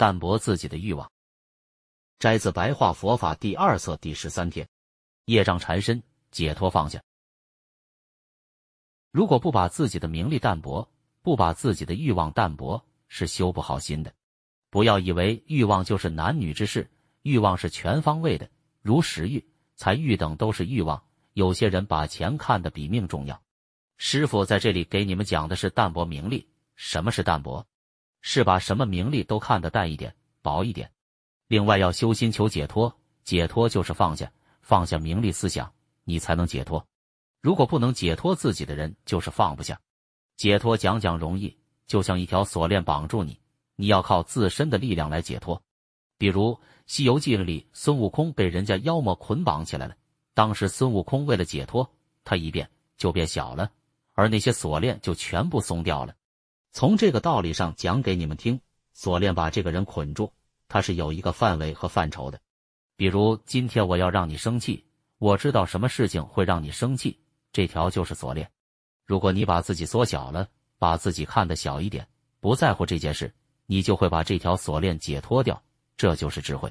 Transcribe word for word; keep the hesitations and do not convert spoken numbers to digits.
淡泊自己的欲望。摘自白话佛法第二册第十三天，业障缠身，解脱放下。如果不把自己的名利淡薄，不把自己的欲望淡薄，是修不好心的。不要以为欲望就是男女之事，欲望是全方位的，如食欲、财欲等都是欲望。有些人把钱看得比命重要。师父在这里给你们讲的是淡泊名利。什么是淡泊？是把什么名利都看得淡一点、薄一点。另外要修心求解脱，解脱就是放下，放下名利思想，你才能解脱。如果不能解脱自己的人，就是放不下。解脱讲讲容易，就像一条锁链绑住你，你要靠自身的力量来解脱。比如《西游记》里，孙悟空被人家妖魔捆绑起来了，当时孙悟空为了解脱，他一变就变小了，而那些锁链就全部松掉了。从这个道理上讲给你们听，锁链把这个人捆住，它是有一个范围和范畴的。比如今天我要让你生气，我知道什么事情会让你生气，这条就是锁链。如果你把自己缩小了，把自己看得小一点，不在乎这件事，你就会把这条锁链解脱掉，这就是智慧。